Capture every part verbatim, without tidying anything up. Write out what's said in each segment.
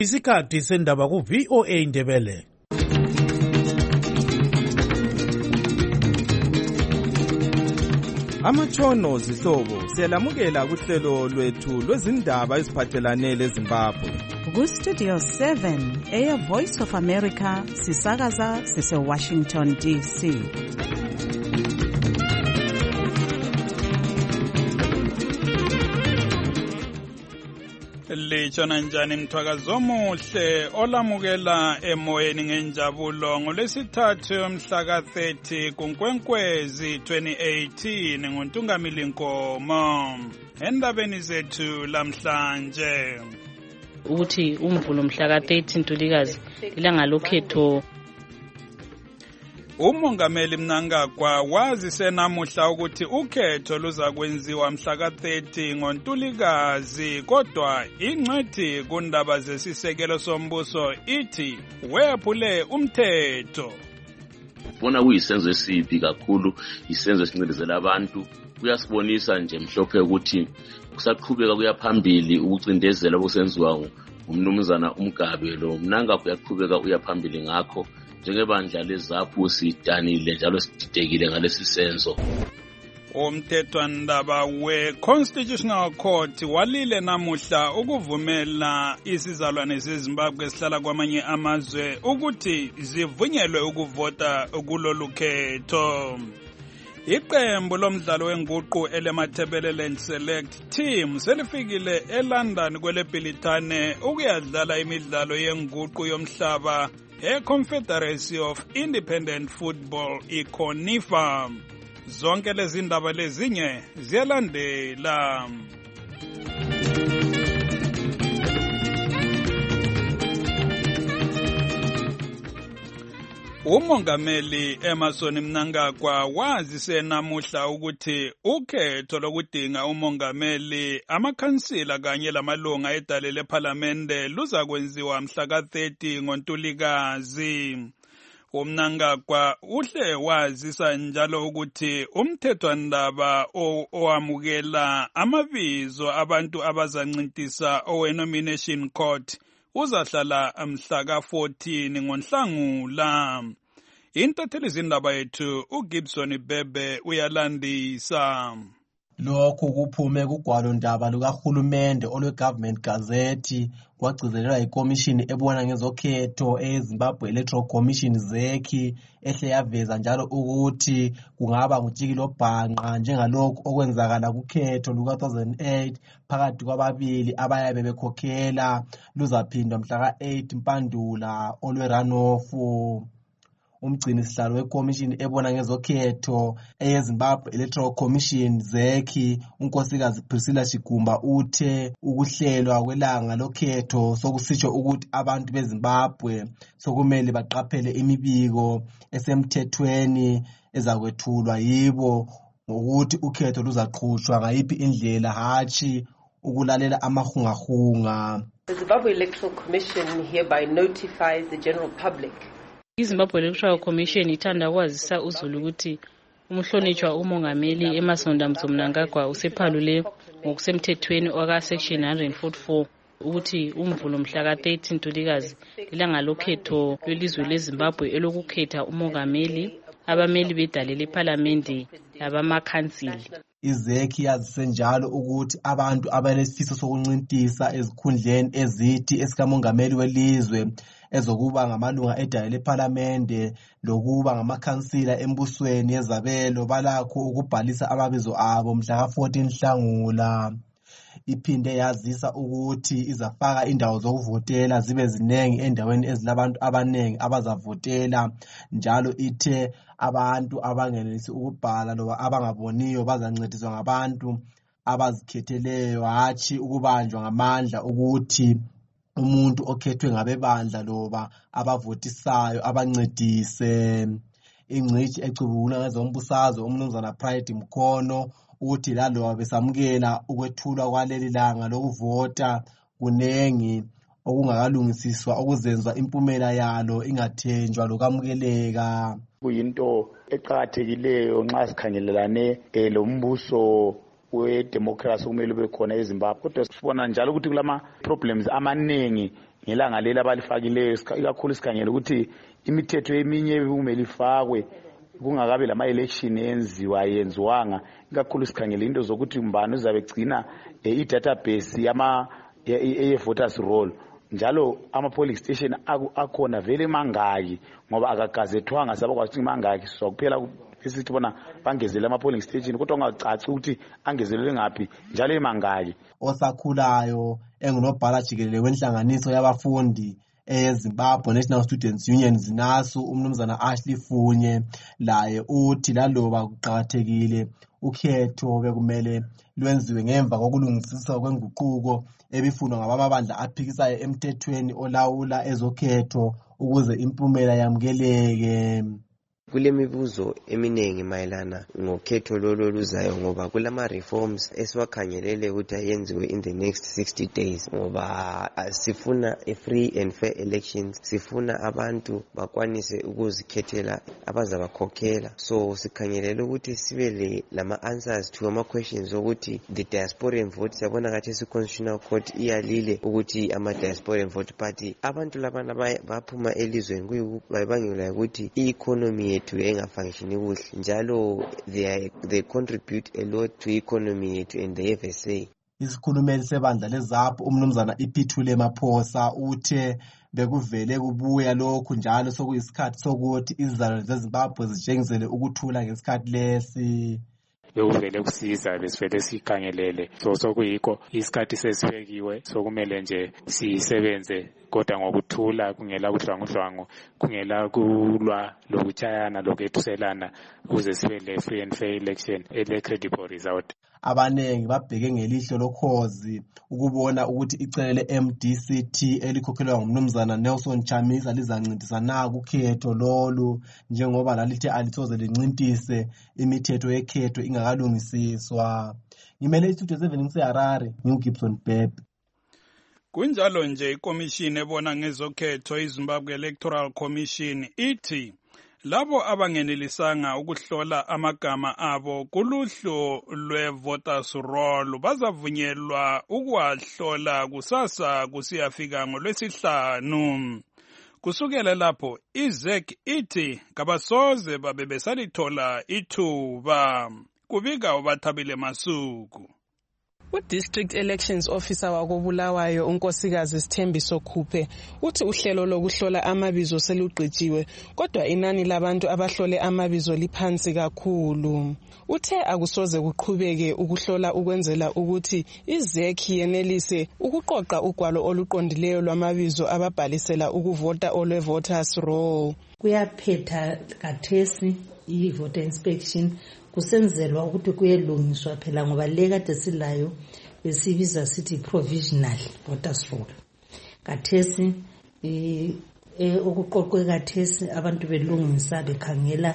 Isikhathi sendaba ku V O A Indebele. Amatshono zihlobo siyalamukela kuhlelo lwethu lwezindaba eziphathelane leZimbabwe. Ku Studio seven, Air Voice of America, sisakaza sise Washington D C. Litshona njani mthwakazo omuhle olamukela emoyeni ngenjabulo ngolwesithathu mhla ka thirty kuNkwenkwezi twenty eighteen nguNtungamili Nkomo. Endabeni zethu lamhlanje ukuthi umvulo mhla ka thirty Ntulikazi ilanga lokhetho. Umongameli Mnangagwa wazise namuhla ukuthi ukhetho luza kwenziwa mhla ka thirty ngoNtulikazi, kodwa ingcethi kundaba zesisekelo sombuso ithi wephule umthetho. Bona kuyisenzo esibi kakhulu, isenzo esincindezela abantu. Kuyasibonisa nje mhlophe ukuthi kusaqhubeka kuyaphambili ukucindezela okusenziwa ngumnumzana uMgabe lo. Mnangagwa uyaqhubeka uyaphambili ngakho. Njengebandla lezaphu sidanile njalo sididekile ngalesi senzo. Umthethwandaba we-Constitutional Court walile namuhla ukuvumela isizalwane seZimbabwe esihlala kwamanye amazwe ukuthi zivunyelwe ukuvota kulolu khetho. Iqembu lomdlalo wenguqu elemathebeleland select team selifikile eLondon kweleBhilithane ukuyadlala imidlalo yenguqu yomhlaba e-Confederacy of Independent Football i-CONIFA. Zonke lezi ndaba lezinye ziyalandela. Umongameli Emmerson Mnangagwa wazise namuhla ukuthi ukhetho lokudinga umongameli, amakhansila kanye lamalunga edale lePhalamende luza kwenziwa mhla ka thirty ngoNtulikazi. UMnangagwa uhle wazisa njalo ukuthi umthethwandaba owamukela amabizo abantu abazancintisa owe-nomination court uzahlala mhla ka fourteen ngoNhlangula. Intatheli zindaba yethu uGibson Bebe uyalandisa. Lokhu kuphume kugwalo ndaba lukahulumende olwe-Government Gazette kwagcizelelwa ikomishini ebona ngezokhetho eZimbabwe Electoral Commission ZEC, ehle yaveza njalo ukuthi kungaba ngujikilo bhanqa njengalokhu okwenzakala kukhetho luka two thousand eight phakathi kwababili abayabe bekhokhela luzaphindwa mhla ka eight Mpandula olwe-runoff. Umgcini sihlalo wekomishini ebona ngezokhetho eyeZimbabwe Electoral Commission ZEC, unkosikazi Priscilla Shigumba, uthe ukuhlelwa kwelanga lokhetho sokusitsho ukuthi abantu beZimbabwe sokumele baqaphele imibiko esemthethweni ezakwethulwa yibo ngokuthi ukhetho luzaqhutshwa ngayiphi indlela, hatshi ukulalela amahungahunga. The Zimbabwe Electoral Commission hereby notifies the general public. iZimbabwe Electoral Commission ithanda kwazisa uzulu ukuthi umhlonitshwa umongameli Emmerson Mnangagwa usephalule ngokusemthethweni oka section one forty-four ukuthi umvulo mhla ka thirty Ntulikazi ilanga lokhetho lwelizwe leZimbabwe elokukhetha umongameli, abameli bedale lePhalamende labamakhansili. IZEC yazise njalo ukuthi abantu abanesifiso sokuncintisa ezikhundleni ezithi esikamongameli welizwe ezokuba ngamalunga edale lePhalamende lokuba ngamakhansila embusweni yezabelo balakho ukubhalisa amabizo abo mhla ka fourteen Nhlangula. Iphinde yazisa ukuthi izafaka indawo zokuvotela zibe zinengi endaweni ezilabantu abanengi abazavotela, njalo ithe abantu abangenelisi ukubhala loba abangaboniyo bazancediswa ngabantu abazikhetheleyo, hatshi ukubanjwa ngamandla ukuthi umuntu okhethwe ngabebandla loba abavotisayo abancedise. Ingcitshi ecubungula ngezombusazwe umnumzana Pride Mkhono uthi laloba besamukela ukwethulwa kwaleli langa lokuvota kunengi okungakalungisiswa okuzenza impumela yalo ingathenjwa lokamukeleka. Kuyinto eqhakathekileyo nxa sikhangelelane lombuso wedemocracy kumele ube khona eZimbabwe, kodwa sibona njalo ukuthi kulama problems amanengi ngelanga leli abalifakileyo ikakhulu sikhangele ukuthi imithetho eminye kumele ifakwe kungakabe lama election enziwa yenziwanga ikakhulu sikhangele into zokuthi umbani uzabe gcina i-database yama ye-voters roll njalo ama-polling station akhona vele mangaki ngoba akagazethwanga sabakwazi ukuthi mangaki sokuphela esithi bona bangezele ama-polling station kodwa ungacaci ukuthi angezelele ngaphi njalo emangaki. Osakhulayo engunobhala jikelele wenhlanganiso yabafundi eZimbabwe National Students Union zinasu umnumzana Ashley Funye laye uthi laloba kuqhakathekile ukhetho bekumele lwenziwe ngemva kokulungisiswa kwenguquko ebifunwa ngabamabandla aphikisayo emthethweni olawula ezokhetho ukuze impumela yamukeleke. Kulemibuzo eminengi mayelana ngokhetho lolo luzayo ngoba kulama reforms esiwakhangelele ukuthi ayenziwe in the next sixty days ngoba sifuna a free and fair elections, sifuna abantu bakwanise ukuzikhethela abazabakhokhela. So sikhangelele ukuthi sibe lama answers to ama questions ukuthi the diasporian vote siyabona kathi si constitutional court iyalile ukuthi ama diasporian vote party abantu labana baphuma elizweni kuyibangela ukuthi i-economy to engafunctioni kuhle njalo they they contribute a lot to economy yethu and the F S A. Isikhulumeli sebandla leZAPHU umnumzana iPhithule Maphosa uthe bekuvele kubuya lokhu njalo sokuyisikhathi sokuthi izizalo zeZimbabwe zitshengisele ukuthula ngesikhathi lesi. Bekuvele kusiza besivele sikhangelele so sokuyikho isikhathi sesibekiwe sokumele nje sisebenze kodwa ngokuthula kungela kudlwangudlwangu kungela kulwa lokutshayana lokethuselana ukuze sibe le free and fair election ele credible result. Abanengi babheke ngelihlo lokhozi ukubona ukuthi icele le-M D C T elikhokhelwa ngumnumzana Nelson Chamisa lizancintisana kukhetho lolu njengoba lalithe alithoze lincintise imithetho yekhetho ingakalungisiswa. Ngimele istudio seven ngiseHarare ngiuGibson Bebe. Kunjalo nje ikomishini ebona ngezokhetho iZimbabwe Electoral Commission ithi labo abangenelisanga ukuhlola amagama abo kuluhlu lwe-voters roll bazavunyelwa ukuwahlola kusasa kusiyafika ngolwesihlanu. Kusukela lapho iZ E C ithi kabasoze babe besalithola ithuba. Kubika uBathabile Masuku. U-District Elections Officer wakobulawayo unkosikazi Sithembiso Khuphe uthi uhlelo lokuhlola amabizo selugqitshiwe kodwa inani labantu abahlole amabizo liphansi kakhulu. Uthe akusoze kuqhubeke ukuhlola ukwenzela ukuthi iZ E C yenelise ukuqoqa ugwalo oluqondileyo lwamabizo ababhalisela ukuvota olwe-voters roll. Kuyaphetha kathesi i-voter inspection kusenzelwa ukuthi kuyelungiswa phela ngoba le kade silayo besibiza sithi provisional voters roll. Kathesi eh okuqoqwe kathesi abantu belungisa bekhangela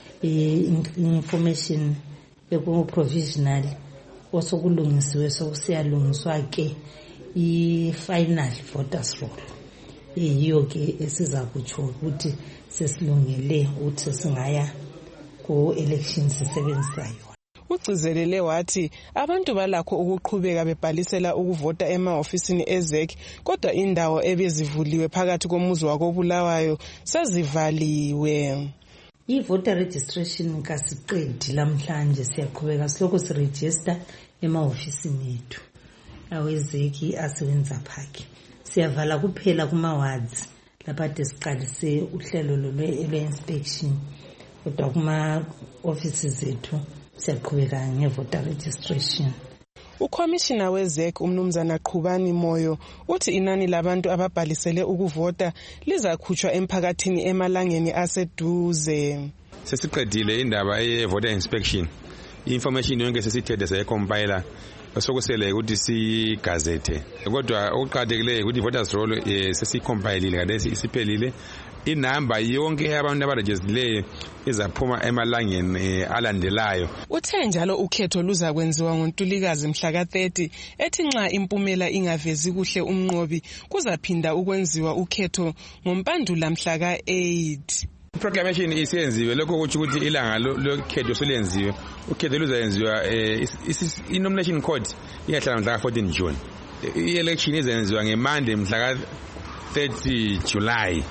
information eku provisional osokulungisiwe sokusiyalungiswa ke i-final voters roll. Yiyo ke esiza kutsho ukuthi sesilungele ukuthi singaya ku elections sebenzayo. Ugcizelele wathi abantu balakho ukuqhubeka bebhalisela ukuvota emaofisini eZ E C kodwa indawo ebezivuliwe phakathi komuzi wakobulawayo sezivaliwe. I-voter registration kasiqedi lamhlanje siyaqhubeka siloko siregister emaofisini ethu aweZ E C asebenza phaki. Siyavala kuphela kuma wards lapha desiqalise uhlelo lwe-inspection kodwa kuma offices zethu siyaqhubeka nge-voter registration. Ukhomishina weZ E C umnumzana Qhubani Moyo uthi inani labantu ababhalisele ukuvota lizakhutshwa emphakathini emalangeni aseduze. Sesiqedile indaba ye-voter inspection. I-information yonke sesithethe seyicompile sokusele ukuthi sigazette. Kodwa okuqhakathekileyo ukuthi voters roll sesicompilile kade isiphelile. Inamba yonke yabantu abaregistileyo izaphuma emalangeni alandelayo. Uthe njalo ukhetho luza kwenziwa ngoNtulikazi mhla ka thirty ethi nxa impumela ingavezi kuhle umnqobi kuzaphinda ukwenziwa ukhetho ngompandula mhla ka eight. Proclamation isiyenziwe lokho ukuthi ukuthi ilanga lokhetho selenziwe. Ukhetho luzayenziwa i-nomination court iyahlala mhla ka fourteen June. I-election izenziwa ngeMonday mhla ka thirty July.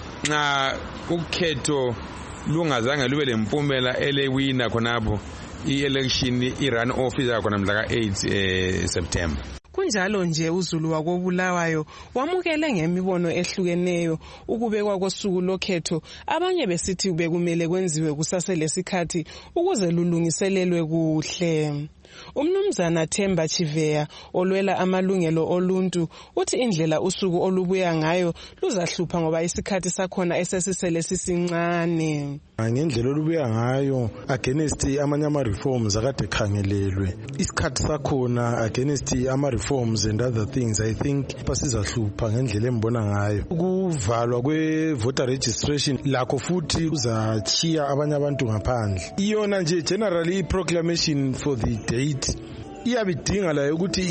Nxa ukhetho lungazange lube lempumela elewina khonapho i-election i-run off izakhona mhla ka-eight eh, September. Kunjalo nje uZulu wakobulawayo wamukele ngemibono ehlukeneyo ukubekwa kosuku lokhetho, abanye besithi bekumele kwenziwe kusaselesikhathi ukuze lulungiselelwe kuhle. Umnumzana Themba Chiveya olwela amalungelo oluntu uthi indlela usuku olubuya ngayo luzahlupha ngoba isikhathi sakhona esesisele sisincane. Ngendlela olubuya ngayo against amanye ama reforms akade khangelelwe, isikhathi sakhona against ama reforms and other things, I think basizahlupha ngendlela embona ngayo. Ukuvalwa kwe voter registration lakho futhi uzachiya abanye abantu ngaphandle. Iyona nje generally i proclamation for the date iyabidinga la ukuthi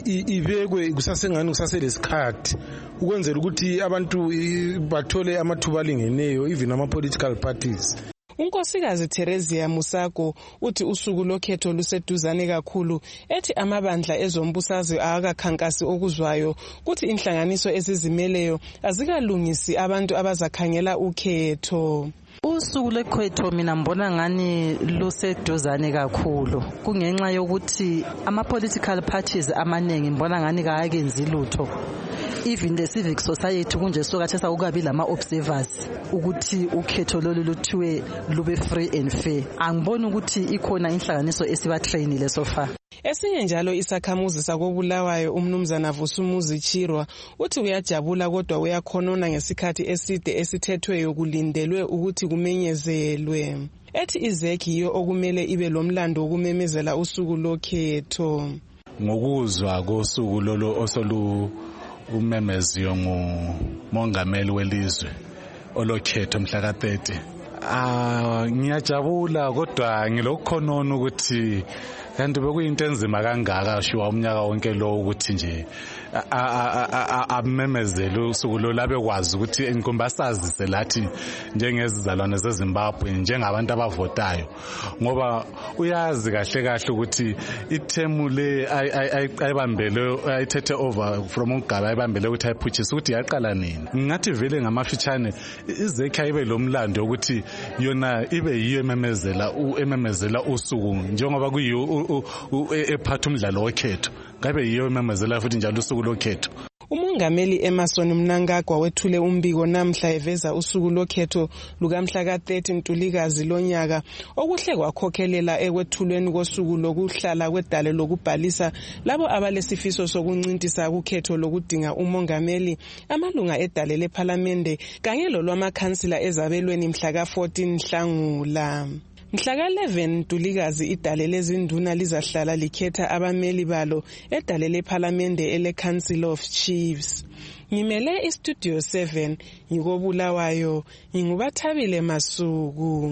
ibekwe kusasengani kusaselesikhathi ukwenzela ukuthi abantu bathole amathuba alingeneyo, even ama political parties. Unkosikazi Theresia Musako uthi usuku lokhetho luseduzane kakhulu, ethi amabandla ezombusazwe akakhankasi okuzwayo kuthi inhlanganiso ezizimeleyo azikalungisi abantu abazakhangela ukhetho. Usuku lekhetho mina mbona ngani luseduzane kakhulu, kungenxa yokuthi ama political parties amanengi mbona ngani kayakenzi lutho. Even the civic society kunje sokathi sakukabi lama observers ukuthi ukhetho lolu luthiwe lube free and fair. Angiboni ukuthi ikhona inhlanganiso esiba trainile so far. Esinye njalo isakhamuzi sakobulawayo umnumzana Vusumuzi Chirwa uthi uyajabula kodwa uyakhonona ngesikhathi eside esithethweyo kulindelwe ukuthi kumenyezelwe. Ethi izeki iyo okumele ibe lomlando wokumemezela usuku lokhetho. Ngokuzwa kosuku lolo osolu umemeziyo ngumongameli welizwe olokhetho mhla ka thirty. Ah ngiyajabula kodwa ngilokhonona ukuthi kanti bekuyinto enzima kangaka shuwa umnyaka wonke lo ukuthi nje amemezele usuku lo labe kwazi ukuthi inkombasazise lathi njengezizalwane zeZimbabwe njengabantu abavotayo, ngoba uyazi kahle kahle ukuthi ithemu le ayibambele ayithethe over from uGaba ayibambele ukuthi ayiphuchise ukuthi yaqala nini. Ngathi vele ngamafitshane izekha ibe lomlando ukuthi yona ibe yiyo ememezela ememezela usuku njengoba kuyiyo ephatha umdlalo wokhetho, ngabe yiyo ememezela futhi njalo usuku lokhetho. Umongameli Emerson Mnangagwa wethule umbiko namhla eveza usuku lokhetho lukamhla ka thirty Ntulikazi lonyaka okuhle kwakhokhelela ekwethulweni kosuku lokuhlala kwedale lokubhalisa labo abalesifiso sokuncintisa ukhetho lokudinga umongameli, amalunga edale leParliament kanye lolwamakhansila ezabelweni mhla ka fourteen Nhlangula. Mhla ka eleven Ntulikazi idale lezinduna lizahlala likhetha abameli balo edale leParliament ele Council of Chiefs. Ngimele iStudio seven ngikobulawayo, ngingubathabile Masuku.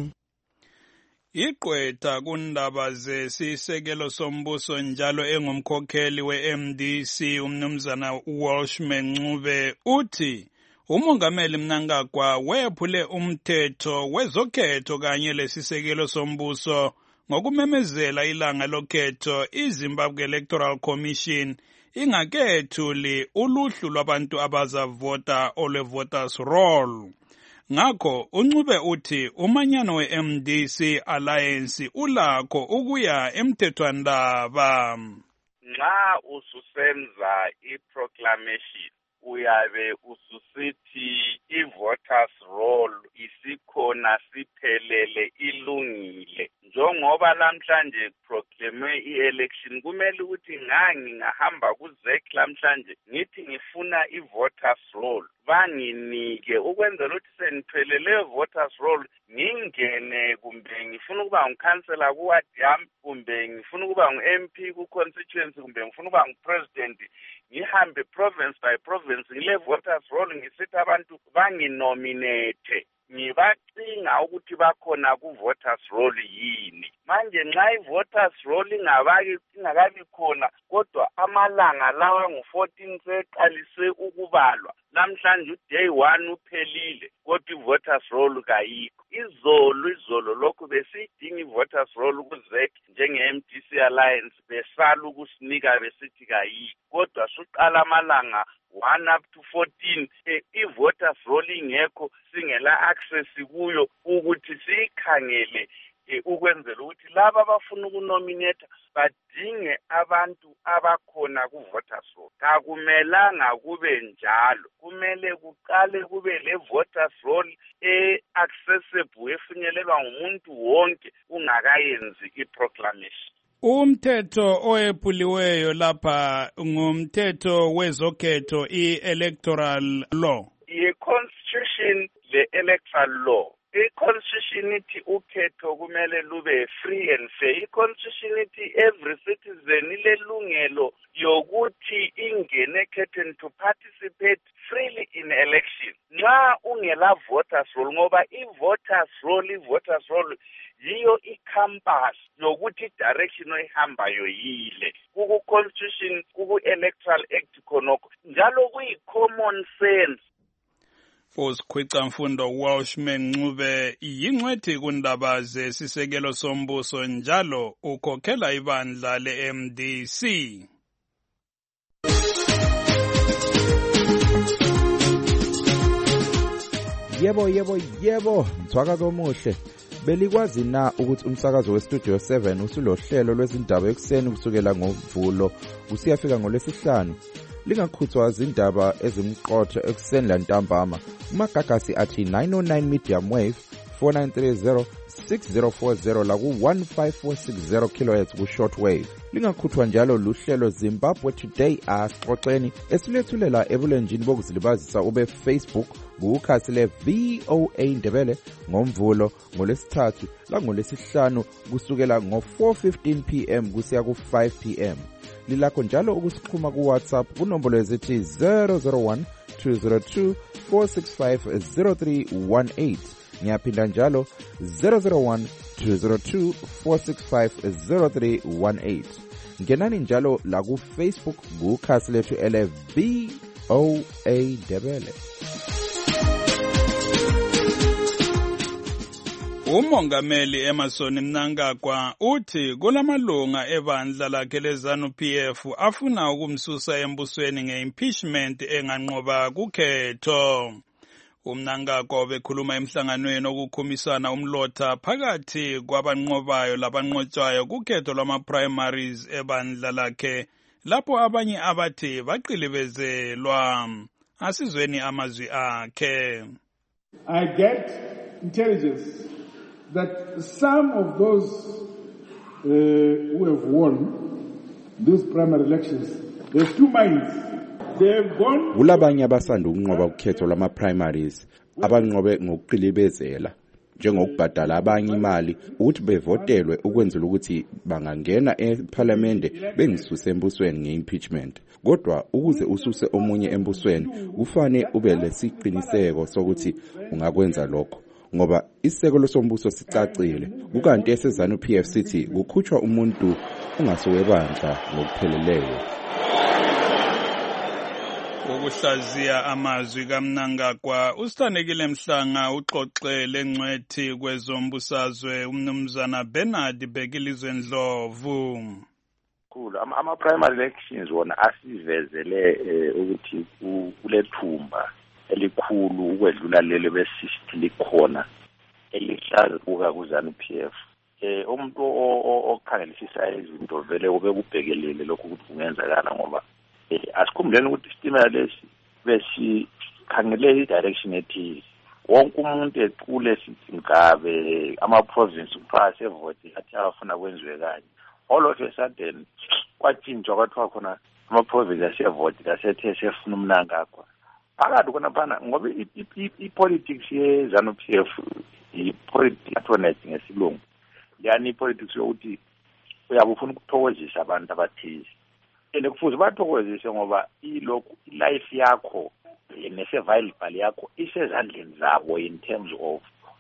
Iqwetha kundaba zesisekelo sombuso njalo engumkhokheli we-M D C umnumzana Walshman Ncube uthi umongameli Mnangagwa wephule umthetho wezokhetho kanye lesisekelo sombuso ngokumemezela ilanga lokhetho iZimbabwe Electoral Commission ingakethuli uluhlu lwabantu abazavota olwe-voters roll. Ngakho uNcube uthi umanyano we-M D C Alliance ulakho ukuya emthethwandaba. Nxa ususenza i-proclamation uyabe ususithi i-voters roll isikhona siphelele ilungile. Njengoba namhlanje proclaimwe i-election kumele ukuthi ngangi ngahamba kuZek namhlanje ngithi ngifuna i-voters roll banginike ukwenzela ukuthi seniphelele voters roll ngingene kumbe ngifuna ukuba ngikhansela kuward yami kumbe ngifuna ukuba ngu-M P ku-constituency kumbe ngifuna ukuba ngu-president ngihambe province by province ngile voters roll ngisithi abantu banginominate ngibacinga ukuthi bakhona ku-voters roll yini. Manje nxa i-voters roll ingabaki ingakabi khona kodwa amalanga lawa ngu fourteen seqalise ukubalwa namhlanje uday one uphelile kodwa i-voters roll kayikho. Izolo izolo lokhu besiyidinga i-voters roll ku-Z njenge-M D C Alliance besala ukusinika besithi kayikho. Kodwa suqala amalanga one up to fourteen eh, i-voters roll ingekho singela access kuyo ukuthi siyikhangele eh, ukwenzela ukuthi laba abafuna ukunominate badinge abantu abakhona ku-voters roll. Kakumelanga kube njalo, kumele kuqale kube le voters roll e-accessible efinyelelwa ngumuntu wonke ungakayenzi i-proclamation. Umthetho oyepuliweyo lapha ngumthetho wezokhetho i-electoral law. I-constitution le-electoral law. I-constitution ithi ukhetho kumele lube free and fair. I-constitution ithi every citizen ilelungelo yokuthi ingene ekhethweni to participate freely in election. Nxa ungela voters roll ngoba i-voters roll i-voters roll yiyo i-compass yokuthi direction oyihambayo yile. Kuku-constitution, kuku-electoral act khonokho. Njalo kuyi-common sense. Usikhwicamfundo Welshman Ncube yingcwethi kundaba zesisekelo sombuso njalo ukhokhela ibandla le-M D C. Yebo yebo yebo mthwaka komuhle. Belikwazi na ukuthi umsakazo weStudio seven usulohlelo lwezindaba ekseni kusukela ngoMvulo usiyafika ngolwesihlanu? Lingakhuthwa izindaba ezimqotho ekseni lantambama. Umagagasi athi nine oh nine medium wave four nine three zero six zero four zero la ku one five four six zero kilohertz ku short wave. Lingakhuthwa njalo luhlelo Zimbabwe Today asixoxeni esilethulela ebulenjini bokuzilibazisa ube Facebook kukhasi le V O A Ndebele ngoMvulo ngolesithathu la ngolesihlanu kusukela ngo four fifteen p m kusiya ku five p m. Lilakho njalo ukusikhuma ku WhatsApp kunombolo ezithi zero zero one two zero two four six five zero three one eight. Ngiyaphinda njalo zero zero one two zero two four six five zero three one eight. Ngenani njalo la ku Facebook kukhasi lethu ele V O A Ndebele. Umongameli Emmerson Mnangagwa uthi kulamalunga ebandla lakhe leZANU P F afuna ukumsusa embusweni ngeimpeachment enganqoba kukhetho. UMnangagwa bekhuluma emhlanganweni okukhumisana umlotha phakathi kwabanqobayo labanqotshwayo kukhetho lwama-primaries ebandla lakhe lapho abanye abathi baqilibezelwa. Asizweni amazwi akhe. I get intelligence that some of those uh, who have won these primary elections, there's two minds. They have gone. Ulabanye abasanda ukunqoba ukhetho lwama primaries abanqobe ngokuqilibezela njengokubhadala abanye imali ukuthi bevotelwe ukwenzela ukuthi bangangena eParliament bengisuse embusweni ngeimpeachment. Kodwa ukuze ususe omunye embusweni kufane ube lesiqiniseko sokuthi ungakwenza lokho. Ngoba isekelo sombuso sicacile kukanti eseZANU P F sithi kukhutshwa umuntu ungasowebandla ngokupheleleyo. Ukuhlaziya amazwi kaMnangagwa usithandekile Mhlanga uxoxele ngcwethi kwezombusazwe umnumzana Bernard Bekilizwe Ndlovu. Cool. Ama primary elections wona asivezele ukuthi kulethumba elikhulu ukwedlula lelo besisithi likhona elihlaza kuka kuZANU P F. Eh umuntu okhangelisisa izinto vele ubekubhekelele lokho ukuthi kungenzakala ngoba eh asikhumbuleni ukuthi istimela lesi besikhangele i-direction ethi wonke umuntu equle sithi ngabe ama province uphase evote athi afuna kwenziwe kanye. All of a sudden kwathinjwa kwathiwa khona ama province asevote asethe sefuna uMnangagwa. Phakathi khona phana ngoba i-politics yeZANU P F i-politics patronage ngesilungu yani i-politics yokuthi uyabe ufuna ukuthokozisa abantu abathize ene kufuze bathokozise ngoba ilokhu life yakho ne-survival yakho isezandleni zabo in terms of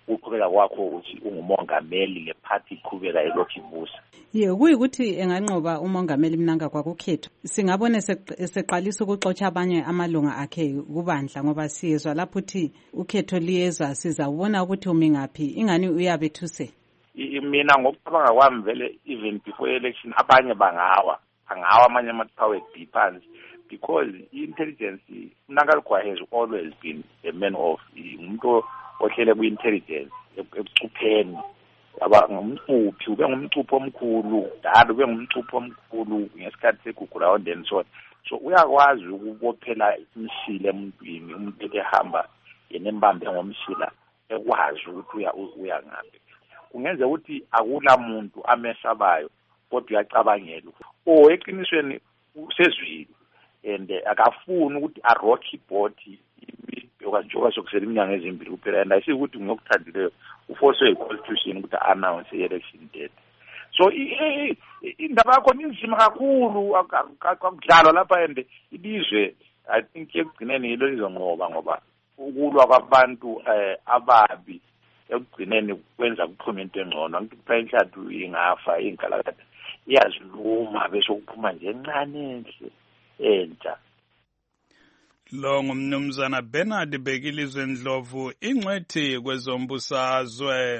uqhubeka kwakho ukuthi ungumongameli le party iqhubeka elokhu ibusa. Ye kuyikuthi enganqoba umongameli Mnangagwa kukhetho singabone eseqalisa ukuxotsha abanye amalunga akhe kubandla ngoba siyezwa lapho uthi ukhetho liyeza sizawubona ukuthi umi ngaphi ingani uyabethuse. Mina ngokucabanga kwami vele even before election abanye bangawa bangawa amanye amathawe depends because intelligence Mnangagwa has always been a man of umuntu ohlele ku intelligence ebucupheni aba ngumcuphi ube ngumcuphi omkhulu dala ube ngumcuphi omkhulu ngesikhathi segugula on then so so uyakwazi ukubophela imishile emntwini umuntu ehamba yenembambe ngomshila ekwazi ukuthi uya uya ngaphi kungenza ukuthi akula muntu amesabayo kodwa uyacabangela oh eqinisweni usezwile and akafuni ukuthi a rocky body yokanjoka sokusela iminyaka ezimbili kuphela and ayisithi ukuthi ngiyokuthandileyo uforce i-constitution ukuthi announce i-election date. So indaba yakho inzima kakhulu akudlalwa lapha and ilizwe I think ekugcineni yilo lizonqoba ngoba ukulwa kwabantu ababi ekugcineni kwenza kuphume into engcono ngithi kuphela inhlathu ingafa inkalakatha iyaziluma bese ukuphuma nje encane enhle entsha. Lo ngumnumzana Bernard Bekilizwe Ndlovu ingcwethi kwezombusazwe.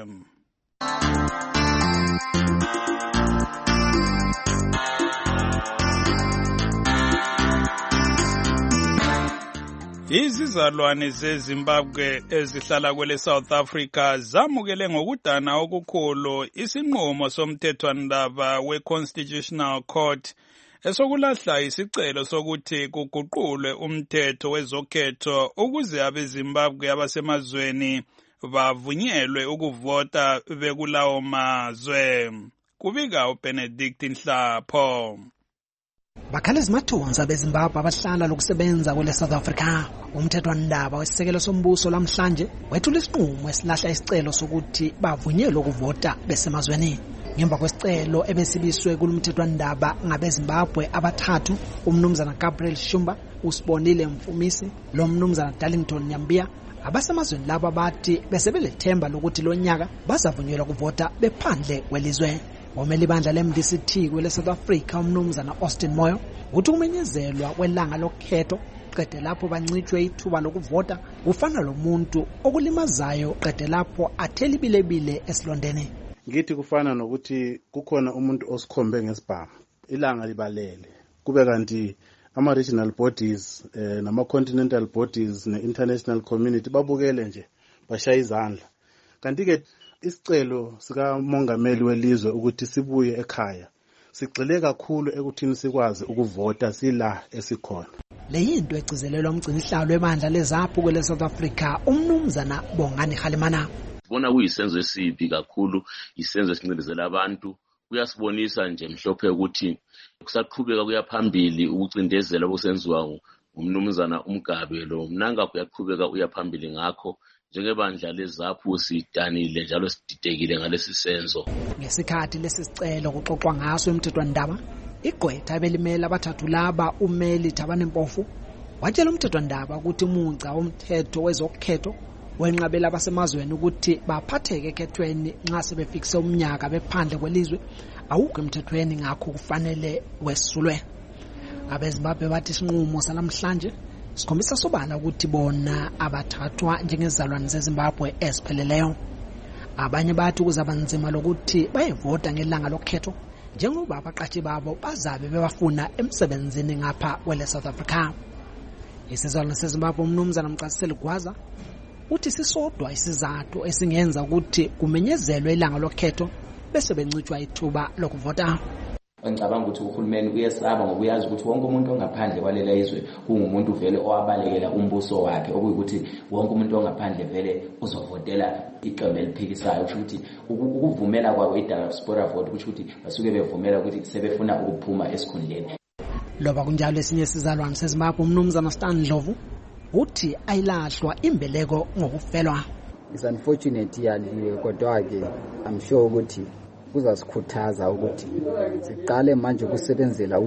Izizalwane zeZimbabwe ezihlala kwele South Africa zamukele ngokudana okukhulu isinqumo somthethwandaba we-Constitutional Court esokulahla isicelo sokuthi kuguqulwe umthetho wezokhetho ukuze abeZimbabwe abasemazweni bavunyelwe ukuvota bekulawo mazwe. Kubika uBenedict Nhlapho. Bakhalezi mathunzi abeZimbabwe abahlala lokusebenza kwele South Africa umthethwandaba wesisekelo sombuso lamhlanje wethula isinqumo esilahla isicelo sokuthi bavunyelwe ukuvota besemazweni. Ngemva kwesicelo ebesibiswe kulumthethwandaba ngabeZimbabwe abathathu umnumzana Gabriel Shumba, uSibonile Mfumisi, lo mnumzana Darlington Nyambia, abasemazweni laba bathi besebelethemba lokuthi lo nyaka bazavunyelwa ukuvota bephandle kwelizwe. Womela ibandla le-M D C T kwele South Africa umnumzana Austin Moyo uthi ukumenyezelwa kwelanga lokhetho qede lapho bancitshwe ithuba lokuvota kufana lomuntu okulimazayo qede lapho athela ibilebile esilondeni. Ngithi kufana nokuthi kukhona umuntu osikhombe ngesibhamu ilanga libalele kube kanti ama regional bodies eh, nama continental bodies ne international community babukele nje bashaya izandla kanti ke isicelo sika mongameli welizwe ukuthi sibuye ekhaya sigxile kakhulu ekuthini sikwazi ukuvota sila esikhona. Le yinto egcizelelwa umgcinihlalo webandla lezaphu kwele South Africa umnumzana Bongani Halimana. Bona kuyisenzo esibi kakhulu isenzo esincindezela abantu kuyasibonisa nje mhlophe ukuthi kusaqhubeka kuyaphambili ukucindezela okusenziwa umnumzana uMgabe lo Mnangagwa uyaqhubeka uyaphambili ngakho njengebandla lezaphu sidanile njalo sididekile ngalesi senzo. Ngesikhathi lesi sicelo kuxoxwa ngaso emthethwandaba igqwetha ebelimela abathathu laba uMeli Thabane Mpofu watshela umthethwandaba ukuthi umugca womthetho wezokhetho wenqabela abasemazweni ukuthi baphatheke ekhethweni nxa sebefikise umnyaka bephandle kwelizwe awukho emthethweni ngakho kufanele wesulwe. AbeZimbabwe bathi isinqumo salamhlanje sikhombisa sobala ukuthi bona abathathwa njengezalwane zeZimbabwe ezipheleleyo. Abanye bathi kuzaba nzima lokuthi bayevota ngelanga lokhetho njengoba abaqashi babo bazabe bebafuna emsebenzini ngapha kwele South Africa. Isizalwane seZimbabwe umnumzana Mcasiseli Gwaza uthi sisodwa isizathu esingenza ukuthi kumenyezelwe ilanga lokhetho bese bencitshwa ithuba lokuvota. Ngicabanga ukuthi uhulumeni uyesaba ngokuyazi ukuthi wonke umuntu ongaphandle kwalela izwe kungumuntu vele owabalekela umbuso wakhe okuyikuthi wonke umuntu ongaphandle vele uzovotela iqembu eliphikisayo ukuthi ukuvumela kwabo i-diaspora vote ukuthi basuke bevumela ukuthi sebefuna ukuphuma esikhundleni. Loba kunjalo esinye sizalwane seZimbabwe umnumzana Stan Ndlovu uthi ayilahlwa imbeleko ngokufelwa. It's unfortunate yali kodwa ke I'm sure ukuthi kuzasikhuthaza ukuthi siqale manje ukusebenzela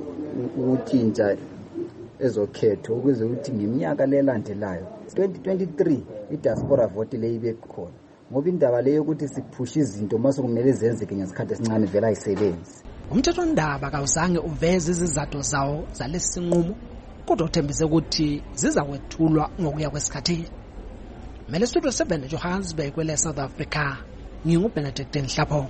ukuthintsha ezokhetho ukuze ukuthi ngeminyaka lelandelayo twenty twenty-three i-diaspora vote le ibe khona ngoba indaba leyo ukuthi siphusha izinto mase kumele zenzeke ngesikhathi esincane vele ayisebenzi. Umthethwandaba kawuzange uveze izizathu zawo zalesi sinqumo, kodwa uthembise ukuthi zizakwethulwa ngokuya kwesikhathi. Mele Studio seven Johannesburg kwele South Africa. NginguBenedict Nhlapho.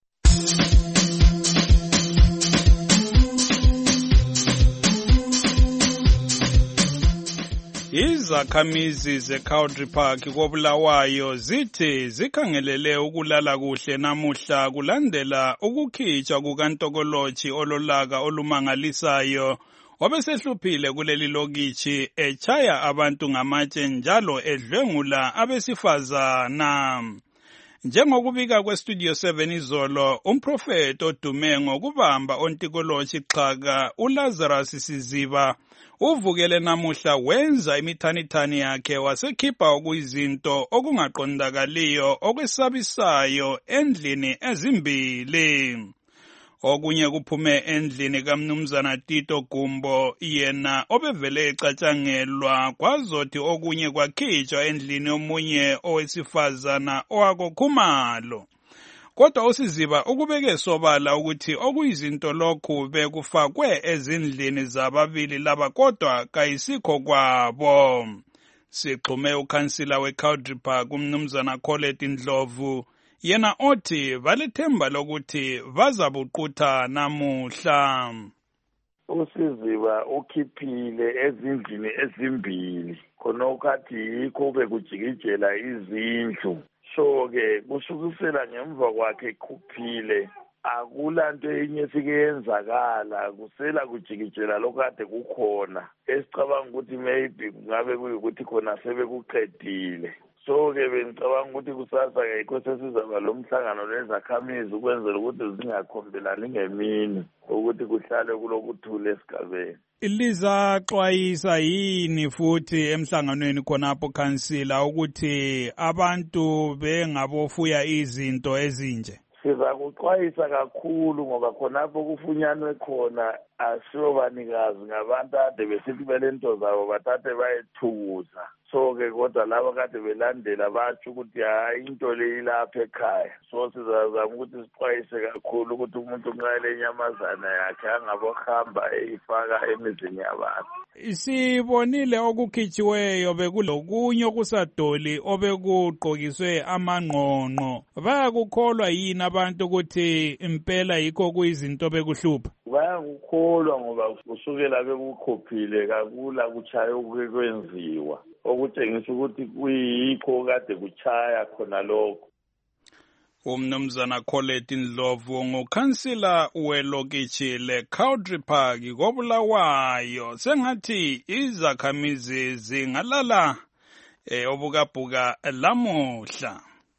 Izakhamizi ze-Country Park koBulawayo zithi zikhangelele ukulala kuhle namuhla kulandela ukukhitshwa kukantokoloji ololaka olumangalisayo obesehluphile kuleli lokitshi echaya abantu ngamatshe njalo edlwengula abesifazana. Njengokubika kweStudio seven izolo, umprofeti odume ngokubamba ontikoloji xhaka uLazarus Siziba uvukele namuhla wenza imithanithani yakhe wasekhipha okuyizinto okungaqondakaliyo okwesabisayo endlini ezimbili. Okunye kuphume endlini kaMnumzana Tito Gumbo yena obevele ecatshangelwa kwazothi okunye kwakhitshwa endlini omunye owesifazana owakokhumalo. Kodwa uSiziba ukubeke sobala ukuthi okuyizinto lokhu bekufakwe ezindlini zababili laba kodwa kayisikho kwabo. Sixhume ukhansila weCountry Park uMnumzana Colette Ndlovu yena othi balethemba lokuthi bazabuqutha namuhla. uSiziba ukhiphile ezindlini ezimbili khona okathi yikho bekujikijela izindlu. So-ke kusukisela ngemva kwakhe ekhuphile akulanto enye sike yenzakala kusela kujikijela lokade kukhona esicabanga ukuthi maybe kungabe kuyikuthi khona sebekuqedile. So-ke bengicabanga ukuthi kusasa-ke yikho sesizaba lo mhlangano lezakhamizi ukwenzela ukuthi zingakhombelani ngemini ukuthi kuhlale kulokuthula esigabeni. Lizaxwayisa yini futhi emhlanganweni khonapho khansila ukuthi abantu bengabofuya izinto ezinje? Siza kuxwayisa kakhulu ngoba khonapho kufunyanwe khona asiyobanikazi ngabantu ade besithi belento zabo bathathe bayethukuza. So-ke kodwa laba kade belandela batsho ukuthi hayi into le ilapha ekhaya. So sizazama ukuthi sixwayise kakhulu ukuthi umuntu nxa lenyamazana yakhe angabohamba eyifaka emizini yabantu. Sibonile okukhitshiweyo bekulokunye okusadoli obekugqokiswe amangqongqo. Bayakukholwa yini abantu ukuthi impela yikho kuyizinto bekuhlupha? Bayakukholwa ngoba kusukela bekukhophile kakula kuchaya okwenziwa. Okutshengisa ukuthi kuyikho kade kuchaya khona lokho. Umnumzana Colette Ndlovu ngukhansila welokitshi leCountry Park koBulawayo. Sengathi izakhamizi zingalala eh, obukabhuka lamuhla.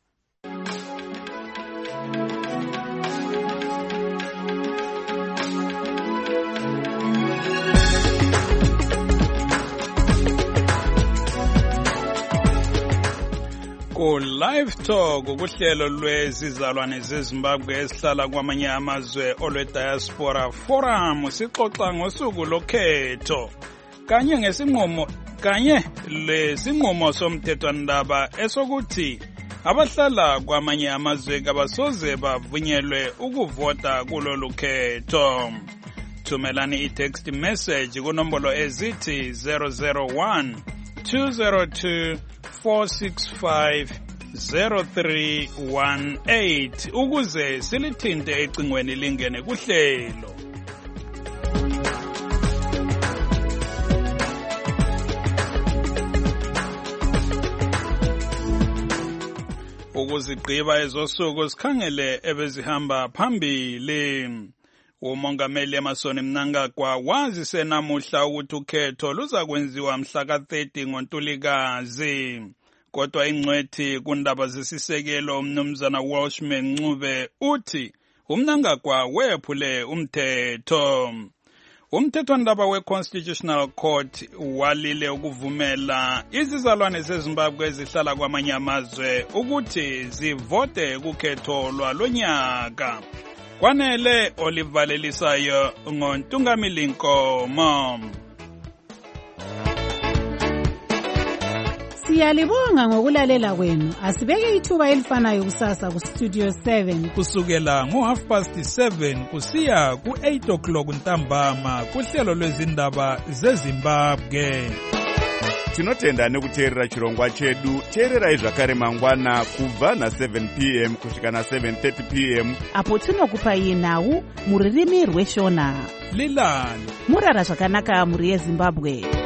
Live Talk ukuhlelo lwezizalwane zeZimbabwe esihlala kwamanye amazwe olwe-Diaspora Forum sixoxa ngosuku lokhetho kanye ngesinqumo kanye lesinqumo somthethwandaba esokuthi abahlala kwamanye amazwe kabasoze bavunyelwe ukuvota kulolu khetho. Thumelani i-text message kunombolo ezithi zero zero one two zero two four six five zero three one eight ukuze silithinte ecingweni lingene kuhlelo. Ukuzigqiba ezosuku sikhangele ebezihamba phambili. Umongameli Emmerson Mnangagwa wazise namuhla ukuthi ukhetho luza kwenziwa mhla ka thirty ngoNtulikazi. Kodwa ingcwethi kundaba zesisekelo uMnumzana Welshman Ncube uthi uMnangagwa wephule umthetho. Umthethwandaba we-Constitutional Court walile ukuvumela izizalwane zeZimbabwe ezihlala kwamanye amazwe ukuthi zivote kukhetho lwalonyaka. Kwanele olivalelisayo ngoNtungamili Nkomo. Siyalibonga ngokulalela kwenu. Asibeke ithuba elifanayo kusasa ku Studio seven kusukela ngo half past seven kusiya ku eight o'clock ntambama kuhlelo lwezindaba zeZimbabwe. Tinotenda nekuteerera chirongwa chedu. Teererai zvakare mangwana kubva na seven p m kusvika na seven thirty p m apo tinokupai nhau muririmi rweshona. Lilani murara zvakanaka muri yeZimbabwe.